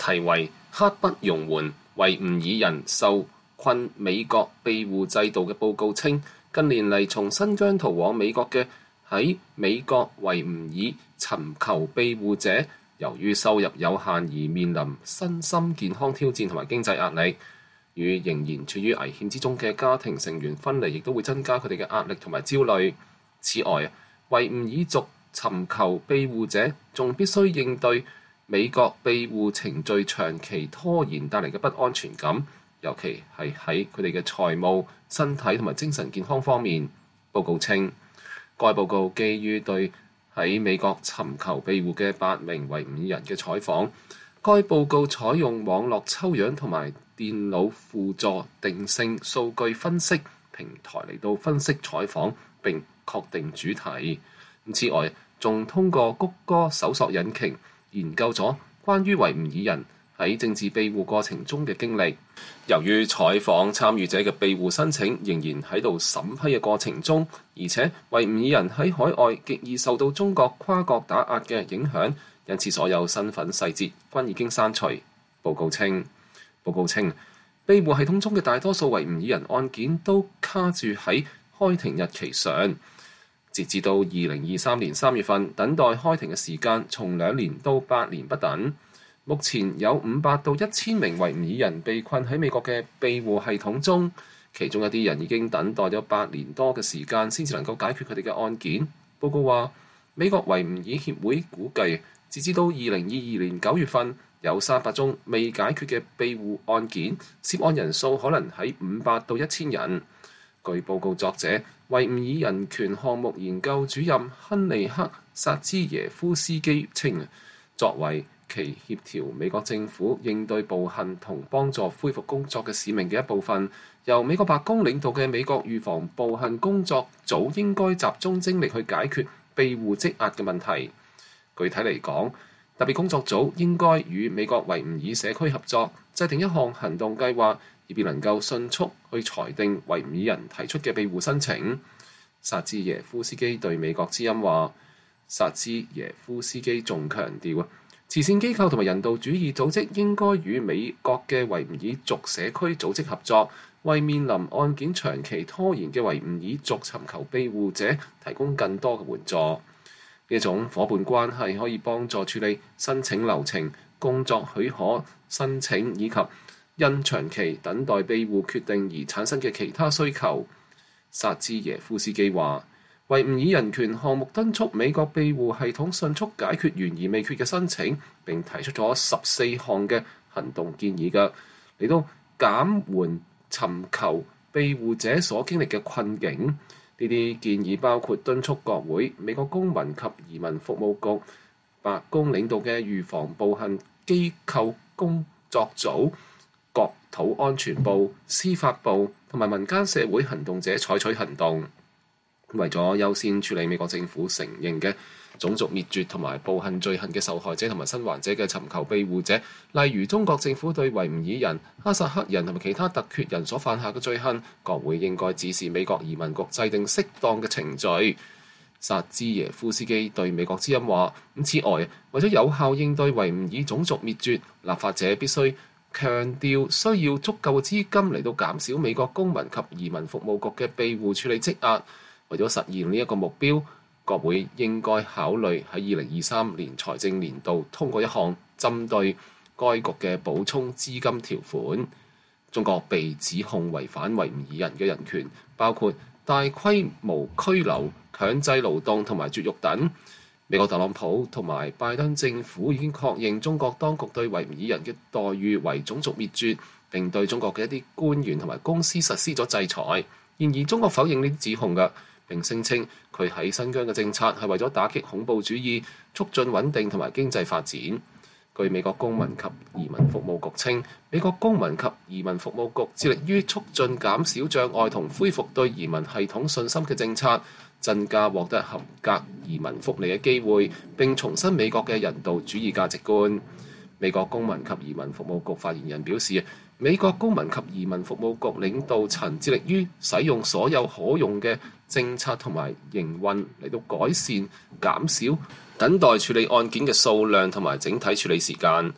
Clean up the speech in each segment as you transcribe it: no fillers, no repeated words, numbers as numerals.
題為刻不容緩，維吾爾人受困美國庇護制度嘅報告稱，近年嚟從新疆逃往美國嘅喺美國維吾爾尋求庇護者，由於收入有限而面臨身心健康挑戰同埋經濟壓力，與仍然處於危險之中嘅家庭成員分離，亦都會增加佢哋嘅壓力同埋焦慮。此外，維吾爾族尋求庇護者仲必須應對美國庇護程序長期拖延帶嚟嘅不安全感，尤其係喺佢哋嘅財務、身體同埋精神健康方面。報告稱，該報告基於對喺美國尋求庇護嘅8名維吾爾人嘅採訪，該報告採用網絡抽樣同埋電腦輔助定性數據分析平台嚟到分析採訪並確定主題。此外，仲通過谷歌搜索引擎研究咗關於維吾爾人喺政治庇護過程中嘅經歷。由於採訪參與者嘅庇護申請仍然喺度審批嘅過程中，而且維吾爾人喺海外極易受到中國跨國打壓嘅影響，因此所有身份細節均已經刪除。報告稱，庇護系統中嘅大多數維吾爾人案件都卡住喺開庭日期上。截至到2023年3月份，等待開庭嘅時間從2年到8年不等。目前有500到1000名維吾爾人被困喺美國嘅庇護系統中，其中一啲人已經等待咗8年多嘅時間先至能夠解決佢哋嘅案件。報告話，美國維吾爾協會估計，截至到2022年9月份，有300宗未解決嘅庇護案件，涉案人數可能喺500到1000人。據報告作者維吾爾人權項目研究主任亨利克·薩茲耶夫斯基稱，作為其協調美國政府應對暴行同幫助恢復工作嘅使命嘅一部分，由美國白宮領導嘅美國預防暴行工作組應該集中精力去解決庇護積壓嘅問題。具體嚟講，特別工作組應該與美國維吾爾社區合作，制定一項行動計劃，以便能夠迅速去裁定維吾爾人提出嘅庇護申請。薩茲耶夫斯基對美國之音話，薩茲耶夫斯基仲強調，慈善機構同埋人道主義組織應該與美國嘅維吾爾族社區組織合作，為面臨案件長期拖延嘅維吾爾族尋求庇護者提供更多嘅援助。呢種夥伴關係可以幫助處理申請流程、工作許可申請以及因長期等待庇護決定而產生嘅其他需求。薩茲耶夫斯基話，維吾爾人權項目敦促美國庇護系統迅速解決懸而未決嘅申請，並提出咗14項嘅行動建議嘅，嚟到減緩尋求庇護者所經歷嘅困境。呢啲建議包括敦促國會、美國公民及移民服務局、白宮領導嘅預防暴行機構工作組、國土安全部、司法部同埋民間社會行動者採取行動，為咗優先處理美國政府承認嘅種族滅絕同埋暴行罪行嘅受害者同埋生還者嘅尋求庇護者，例如中國政府對維吾爾人、哈薩克人同埋其他突厥人所犯下嘅罪行，國會應該指示美國移民局制定適當嘅程序。薩茲耶夫斯基對美國之音話，此外，為咗有效應對維吾爾種族滅絕，立法者必須強調需要足夠嘅資金嚟到減少美國公民及移民服務局嘅庇護處理積壓。為咗實現呢一個目標，國會應該考慮喺2023年財政年度通過一項針對該局嘅補充資金條款。中國被指控違反維吾爾人嘅人權，包括大規模拘留、強制勞動同埋絕育等。美國特朗普同埋拜登政府已經確認中國當局對維吾爾人嘅待遇為種族滅絕，並對中國嘅一啲官員同埋公司實施咗制裁。然而，中國否認呢啲指控嘅，並聲稱佢喺新疆嘅政策係為咗打擊恐怖主義、促進穩定同埋經濟發展。據美國公民及移民服務局稱，美國公民及移民服務局致力於促進減少障礙同恢復對移民系統信心嘅政策，增加獲得合格移民福利嘅機會，並重申美國嘅人道主義價值觀。美國公民及移民服務局發言人表示，美國公民及移民服務局領導層致力於使用所有可用嘅政策同埋營運嚟到改善、減少等待處理案件嘅數量同埋整體處理時間。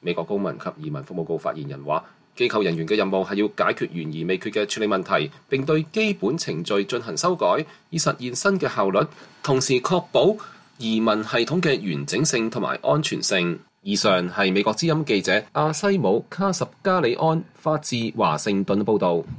美國公民及移民服務局發言人話，機構人員嘅任務係要解決懸而未決嘅處理問題，並對基本程序進行修改，以實現新嘅效率，同時確保移民系統嘅完整性同埋安全性。以上係美國之音記者阿西姆卡什加里安發自華盛頓報導。